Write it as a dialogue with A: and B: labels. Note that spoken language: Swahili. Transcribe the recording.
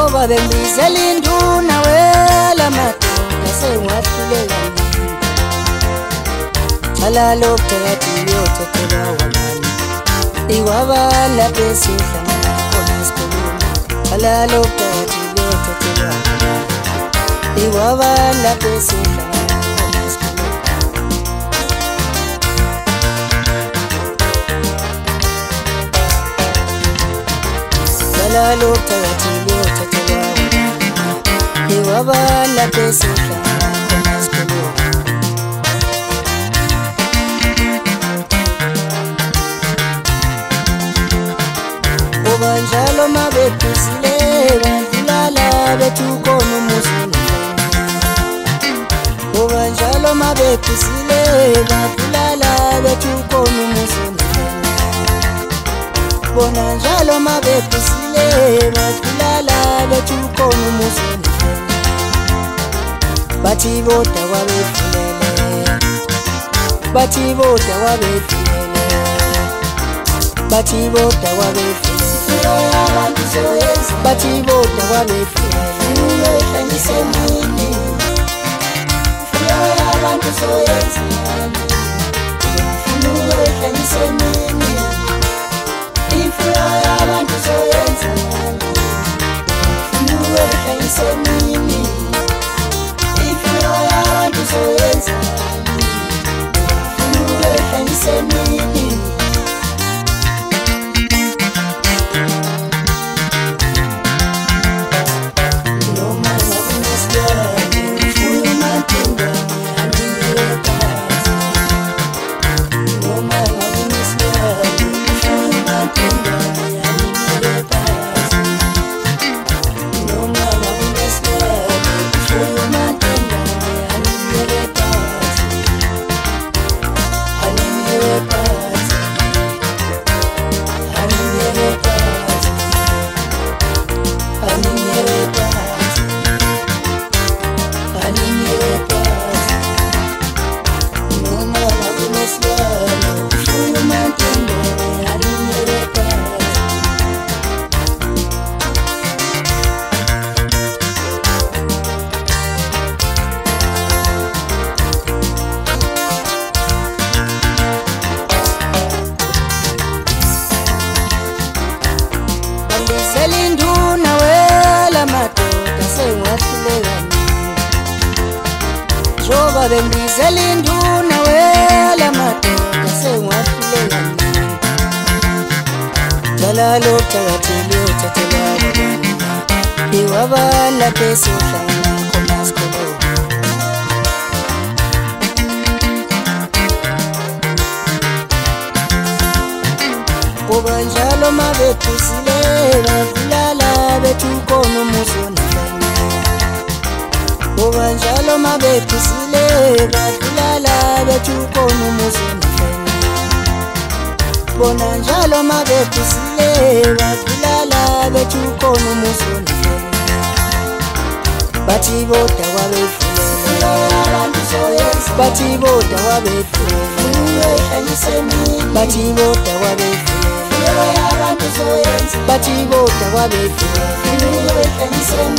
A: Njoba bembizela induna wela madoda sengiwahlulela mina. Thalalo phakathi uyothethelwa wamani, iwabala besihlangana khona sikhuluma. Thalalo phakathi uyothethelwa wamani, iwabala besihlangana khona sikhuluma. Thalalo phakathi uyothethelwa wamani, iwabala besihlangana khona sikhuluma. Njalo mabephuzile badlulala bethu khona umuzi nendlela. Ngoba njalo mabephuzile badlulala bethu khona umuzi nendlela. Bona njalo mabephuzile badlulala bethu khona umuzi nendlela. Bathi boda kwabefulele, bathi boda kwabefulele, bathi boda kwabefulele. Bathi boda kwabefulele, uyohlanyise mini. Fuyo yabantu soyenzani, uyohlanyise mini. Ifuyo yabantu soyenzani, uyohlanyise mini. Ifuyo yabantu soyenzani, uyohlanyise mini. Selinduna wela madoda sengiwahlulela mina. Njoba bembizela induna wela madoda sengiwahlulela mina. Thalalo phakathi uyothethelwa wamani, iwabala besihlangana khona sikhuluma. Ngoba njalo mabephuzile badlulala bethu khona umuzi nendlela. Ngoba njalo mabephuzile badlulala bethu khona umuzi nendlela. Bona njalo mabephuzile badlulala bethu khona umuzi nendlela. Bathi boda kwabefulele, bathi boda kwabefulele, uyohlanyise mini. Bathi boda kwabefulele, bathi boda kwabefulele, uyohlanyise